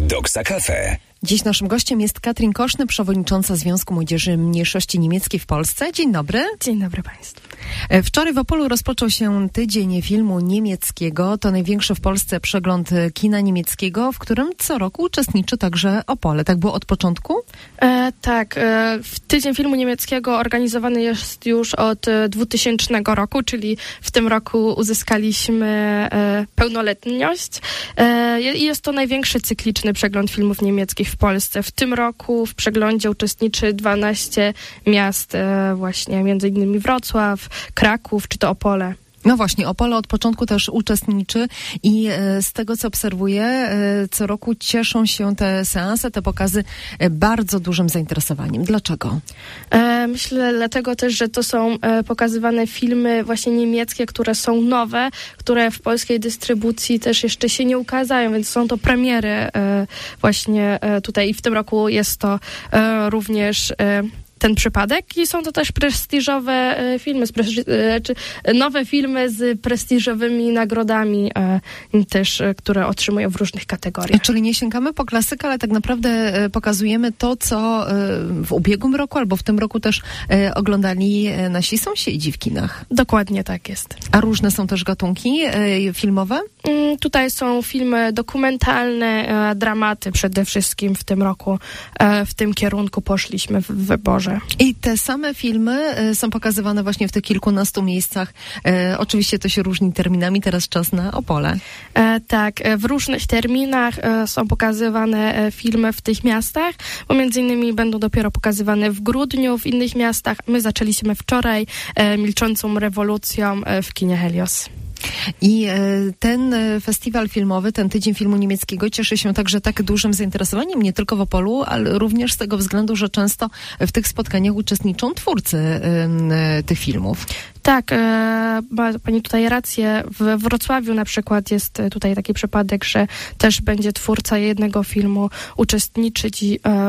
Doksa Cafe. Dziś naszym gościem jest Katrin Koszny, przewodnicząca Związku Młodzieży Mniejszości Niemieckiej w Polsce. Dzień dobry. Dzień dobry Państwu. Wczoraj w Opolu rozpoczął się Tydzień Filmu Niemieckiego. To największy w Polsce przegląd kina niemieckiego, w którym co roku uczestniczy także Opole. Tak było od początku? Tak. Tydzień Filmu Niemieckiego organizowany jest już od 2000 roku, czyli w tym roku uzyskaliśmy pełnoletność. Jest to największy cykliczny przegląd filmów niemieckich w Polsce. W tym roku w przeglądzie uczestniczy 12 miast, właśnie między innymi Wrocław, Kraków czy to Opole. No właśnie, Opole od początku też uczestniczy i z tego, co obserwuję, co roku cieszą się te seanse, te pokazy bardzo dużym zainteresowaniem. Dlaczego? Myślę dlatego też, że to są pokazywane filmy właśnie niemieckie, które są nowe, które w polskiej dystrybucji też jeszcze się nie ukazają, więc są to premiery właśnie tutaj i w tym roku jest to również ten przypadek i są to też prestiżowe filmy, czy nowe filmy z prestiżowymi nagrodami też, które otrzymują w różnych kategoriach. Czyli nie sięgamy po klasykę, ale tak naprawdę pokazujemy to, co w ubiegłym roku albo w tym roku też oglądali nasi sąsiedzi w kinach. Dokładnie tak jest. A różne są też gatunki filmowe? Tutaj są filmy dokumentalne, dramaty przede wszystkim w tym roku. W tym kierunku poszliśmy w wyborze. I te same filmy są pokazywane właśnie w tych kilkunastu miejscach. Oczywiście to się różni terminami, teraz czas na Opole. Tak, w różnych terminach są pokazywane filmy w tych miastach, bo między innymi będą dopiero pokazywane w grudniu w innych miastach. My zaczęliśmy wczoraj Milczącą rewolucją w kinie Helios. I ten festiwal filmowy, ten Tydzień Filmu Niemieckiego cieszy się także tak dużym zainteresowaniem, nie tylko w Opolu, ale również z tego względu, że często w tych spotkaniach uczestniczą twórcy tych filmów. Tak, ma Pani tutaj rację. W Wrocławiu na przykład jest tutaj taki przypadek, że też będzie twórca jednego filmu uczestniczyć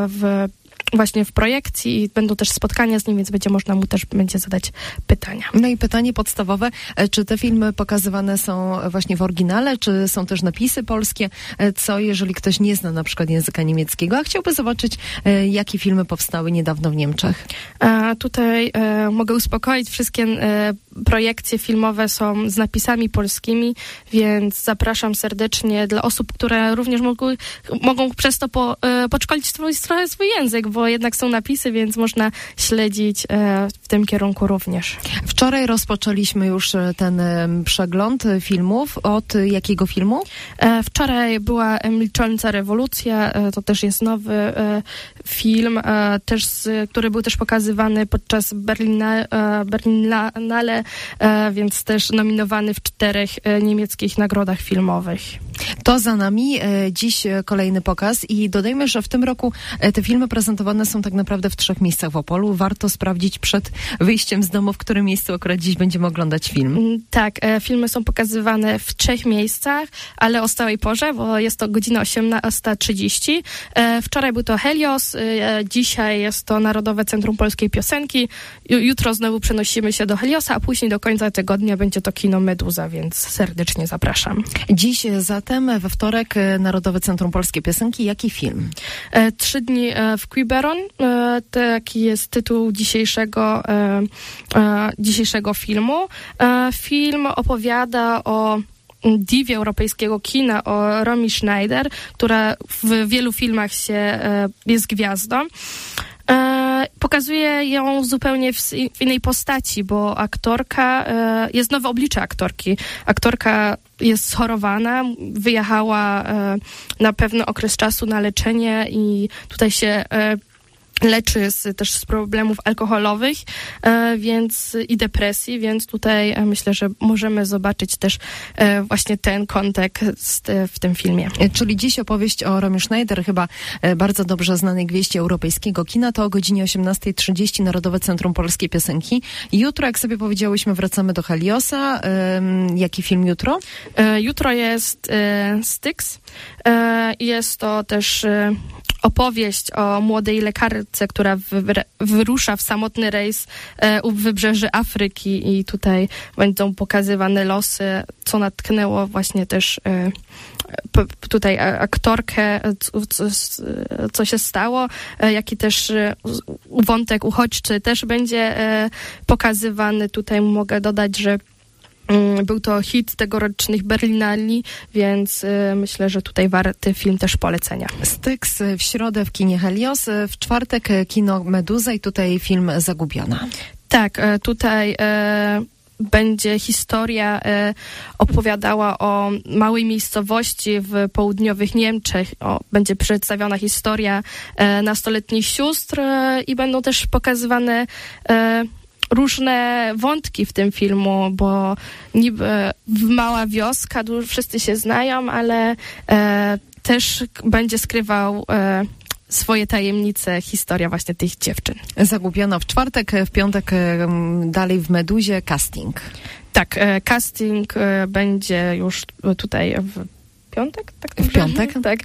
właśnie w projekcji i będą też spotkania z nim, więc będzie można mu też zadać pytania. No i pytanie podstawowe, czy te filmy pokazywane są właśnie w oryginale, czy są też napisy polskie? Co jeżeli ktoś nie zna na przykład języka niemieckiego, a chciałby zobaczyć, jakie filmy powstały niedawno w Niemczech? Tutaj mogę uspokoić, wszystkie projekcje filmowe są z napisami polskimi, więc zapraszam serdecznie dla osób, które również mogą przez to podszkolić trochę swój język, bo jednak są napisy, więc można śledzić w tym kierunku również. Wczoraj rozpoczęliśmy już ten przegląd filmów. Od jakiego filmu? Wczoraj była Milcząca rewolucja. To też jest nowy film, który był też pokazywany podczas Berlinale, więc też nominowany w 4 niemieckich nagrodach filmowych. To za nami. Dziś kolejny pokaz i dodajmy, że w tym roku te filmy prezentowane są tak naprawdę w 3 miejscach w Opolu. Warto sprawdzić przed wyjściem z domu, w którym miejscu akurat dziś będziemy oglądać film. Tak, filmy są pokazywane w 3 miejscach, ale o stałej porze, bo jest to godzina 18:30. Wczoraj był to Helios, dzisiaj jest to Narodowe Centrum Polskiej Piosenki. Jutro znowu przenosimy się do Heliosa, a później do końca tygodnia będzie to kino Meduza, więc serdecznie zapraszam. Dziś zatem we wtorek Narodowe Centrum Polskiej Piosenki. Jaki film? 3 dni w Quiberon. Taki jest tytuł dzisiejszego filmu. Film opowiada o diwie europejskiego kina, o Romy Schneider, która w wielu filmach jest gwiazdą. Pokazuje ją zupełnie w innej postaci, bo aktorka, jest nowe oblicze aktorki. Aktorka jest schorowana, wyjechała na pewny okres czasu na leczenie i tutaj się leczy też z problemów alkoholowych i depresji, więc tutaj myślę, że możemy zobaczyć też właśnie ten kontekst w tym filmie. Czyli dziś opowieść o Romie Schneider, chyba bardzo dobrze znanej gwieździe europejskiego kina. To o godzinie 18:30 Narodowe Centrum Polskiej Piosenki. Jutro, jak sobie powiedziałyśmy, wracamy do Heliosa. Jaki film jutro? Jutro jest Styx. Jest to też opowieść o młodej lekarce, która wyrusza w samotny rejs u wybrzeży Afryki i tutaj będą pokazywane losy, co natknęło właśnie też tutaj aktorkę, co się stało, jak i też wątek uchodźczy też będzie pokazywany. Tutaj mogę dodać, że był to hit tegorocznych Berlinali, więc myślę, że tutaj warty film też polecenia. Styx w środę w kinie Helios, w czwartek kino Meduza i tutaj film Zagubiona. Tak, tutaj będzie historia opowiadała o małej miejscowości w południowych Niemczech. Będzie przedstawiona historia nastoletnich sióstr i będą też pokazywane różne wątki w tym filmu, bo niby mała wioska, wszyscy się znają, ale też będzie skrywał swoje tajemnice, historia właśnie tych dziewczyn. Zagubiona w czwartek, w piątek dalej w Meduzie casting. Tak, casting będzie już tutaj w piątek? Tak, w piątek? Tak.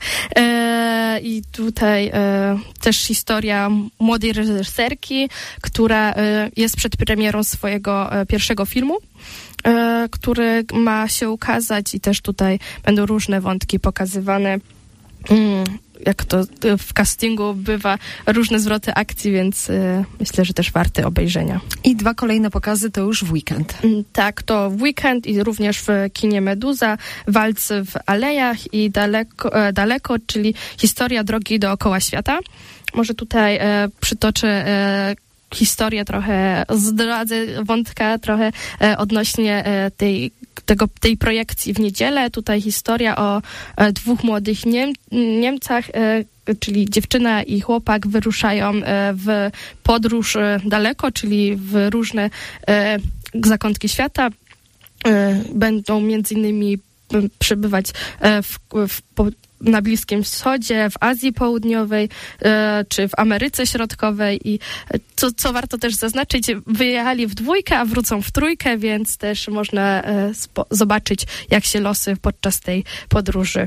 I tutaj też historia młodej reżyserki, która jest przed premierą swojego pierwszego filmu, który ma się ukazać i też tutaj będą różne wątki pokazywane. Jak to w castingu bywa, różne zwroty akcji, więc myślę, że też warte obejrzenia. I 2 kolejne pokazy to już w weekend. Tak, to w weekend i również w kinie Meduza, Walc w alejach i daleko, czyli historia drogi dookoła świata. Może tutaj przytoczę historię trochę, zdradzę wątka trochę odnośnie tej projekcji w niedzielę. Tutaj historia o 2 młodych Niemcach, czyli dziewczyna i chłopak wyruszają w podróż daleko, czyli w różne zakątki świata. Będą między innymi przebywać na Bliskim Wschodzie, w Azji Południowej, czy w Ameryce Środkowej i co warto też zaznaczyć, wyjechali w 2, a wrócą w 3, więc też można zobaczyć, jak się losy podczas tej podróży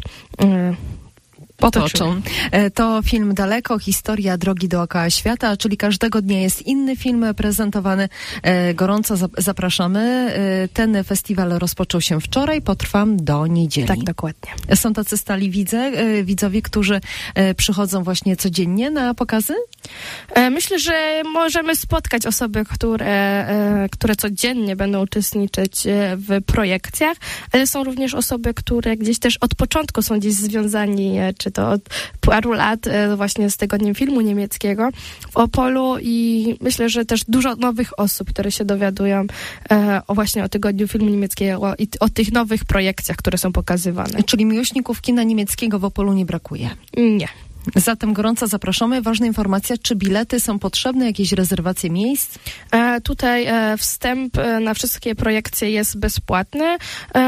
potoczą. To film Daleko, historia drogi dookoła świata, czyli każdego dnia jest inny film prezentowany. Gorąco zapraszamy. Ten festiwal rozpoczął się wczoraj, potrwa do niedzieli. Tak, dokładnie. Są tacy stali widzowie, którzy przychodzą właśnie codziennie na pokazy? Myślę, że możemy spotkać osoby, które codziennie będą uczestniczyć w projekcjach, ale są również osoby, które gdzieś też od początku są gdzieś związani, czy to od paru lat właśnie z Tygodniem Filmu Niemieckiego w Opolu i myślę, że też dużo nowych osób, które się dowiadują właśnie o Tygodniu Filmu Niemieckiego i o tych nowych projekcjach, które są pokazywane. Czyli miłośników kina niemieckiego w Opolu nie brakuje? Nie. Zatem gorąco zapraszamy. Ważna informacja, czy bilety są potrzebne, jakieś rezerwacje miejsc? Tutaj wstęp na wszystkie projekcje jest bezpłatny.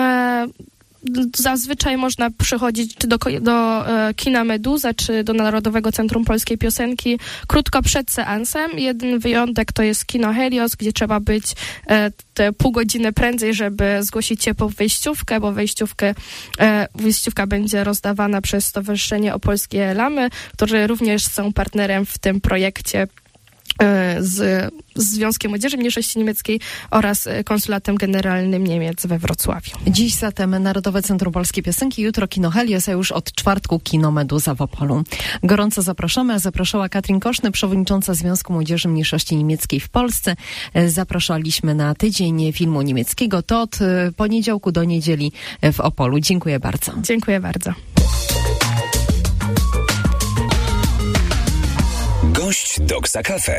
Zazwyczaj można przychodzić czy do kina Meduza, czy do Narodowego Centrum Polskiej Piosenki krótko przed seansem. Jeden wyjątek to jest kino Helios, gdzie trzeba być te pół godziny prędzej, żeby zgłosić się po wejściówkę, bo wejściówka będzie rozdawana przez Stowarzyszenie Opolskie Lamy, które również są partnerem w tym projekcie z Związkiem Młodzieży Mniejszości Niemieckiej oraz Konsulatem Generalnym Niemiec we Wrocławiu. Dziś zatem Narodowe Centrum Polskiej Piosenki, jutro kino Helios, a już od czwartku kino Meduza w Opolu. Gorąco zapraszamy, a zapraszała Katrin Koszny, przewodnicząca Związku Młodzieży Mniejszości Niemieckiej w Polsce. Zapraszaliśmy na tydzień filmu niemieckiego. To od poniedziałku do niedzieli w Opolu. Dziękuję bardzo. Dziękuję bardzo. Gość Doksa Cafe.